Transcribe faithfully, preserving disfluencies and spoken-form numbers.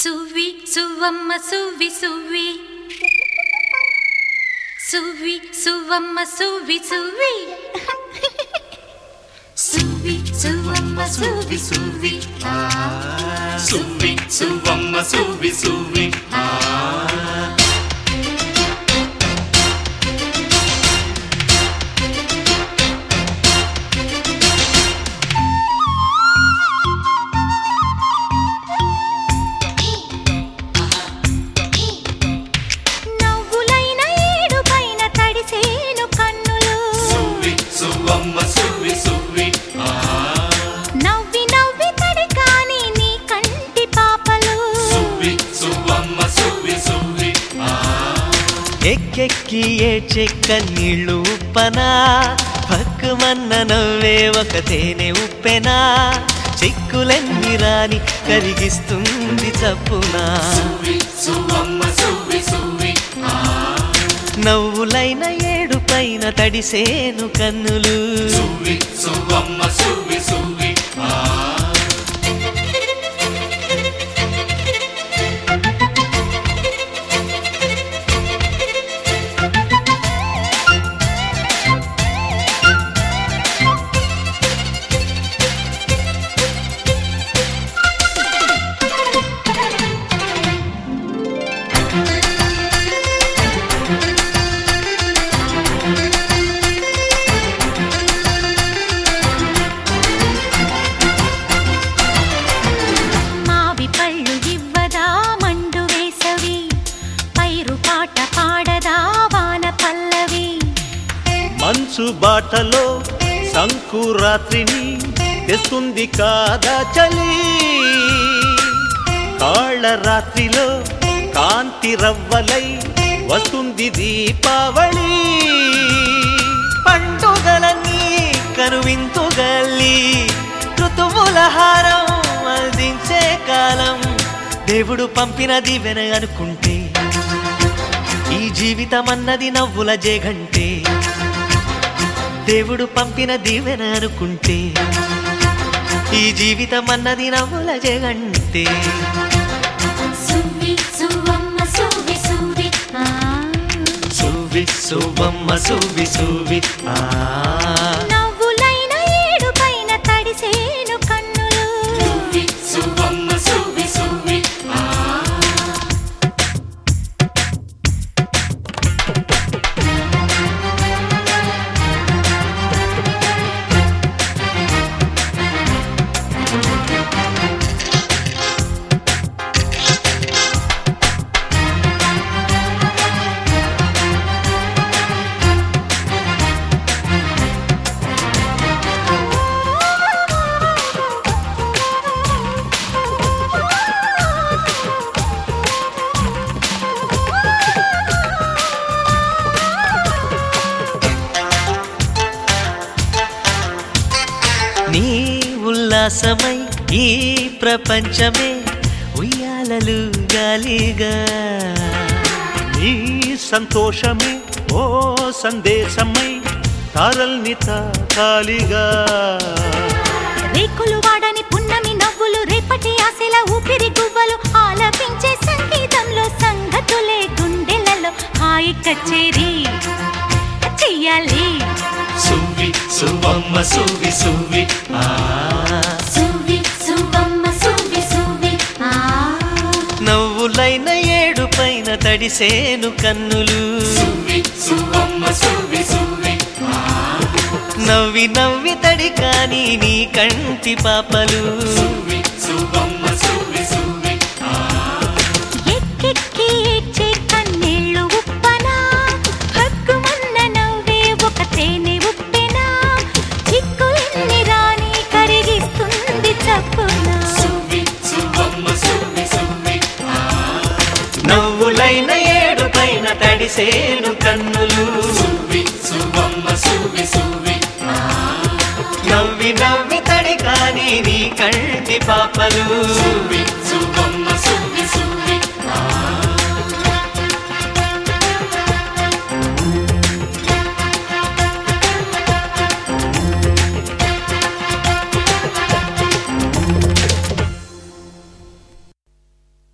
సువ్వి సువ్వమ్మ సువ్వి సువ్వి సువ్వి సువ్వమ్మ సువ్వి సువ్వి సువ్వి సువ్వమ్మ సువ్వి సువ్వి సువ్వి సువ్వమ్మ సువ్వి సువ్వి ఎక్కెక్కి ఏడ్చే కన్నీళ్ళు ఉప్పనా పక్కుమన్న నవ్వే ఒక తేనె ఉప్పెనా చిక్కులెన్ని రాని కరిగిస్తుంది చప్పునా నవ్వులైన ఏడు పైన తడిసేను కన్నులు మంచు బాటలో సంకురాత్రిని తెస్తుంది కాదా చలి కాళ్ళ రాత్రిలో కాంతి రవ్వలై వస్తుంది దీపావళి పండుగలన్నీ కనువింతుగల్లి ఋతువుల హారం అందించే కాలం దేవుడు పంపిన దీవెన అనుకుంటే ఈ జీవితం అన్నది నవ్వుల జేగంటే దేవుడు పంపిన దీవెన అనుకుంటే ఈ జీవితం అన్నది నవ్వుల జగంటే సువ్వి సువ్వమ్మ సువ్వి సువ్వి సువ్వి సువ్వమ్మ సువ్వి సువ్వి నవ్వులైన ఏడు పైన తడిసేను కన్నులు సువ్వమ్మ సువ్వి సువ్వి నీ ఉల్లాసమై ఈ ప్రపంచమే ఉయ్యాలలు గాలిగా నీ సంతోషమే ఓ సందేశమై తారల్ని తాకాలిగా రేకులు వాడని పున్నమి నవ్వులు రేపటి ఆశల ఊపిరి గువ్వలు ఆలపించే సంగీతంలో సంగతులే గుండెలలో హాయి కచేరీ చెయ్యాలి సువ్వి సువ్వమ్మ సువ్వి సువ్వి సువ్వి సువ్వమ్మ సువ్వి సువ్వి నవ్వులైన ఏడు పైన తడిసేను కన్నులు సువ్వి సువ్వమ్మ సువ్వి సువ్వి నవ్వి నవ్వి తడి కాని నీ కంటి పాపలు సువ్వి సువ్వమ్మ సువ్వి సువ్వి ఎక్కెక్కి ఏడ్చే కన్నీళ్ళు ఉప్పనా హక్కుమన్న నవ్వే ఒక తేనె ఉప్పెనా చిక్కులెన్ని రాని కరిగిస్తుంది చప్పునా సువ్వి సువ్వమ్మ సువ్వి సువ్వి నవ్వులైన ఏడు పైన తడిసేను కన్నులు సువ్వి సువ్వమ్మ సువ్వి సువ్వి నవ్వి నవ్వి తడి కాని నీ కంటి పాపలు సువ్వి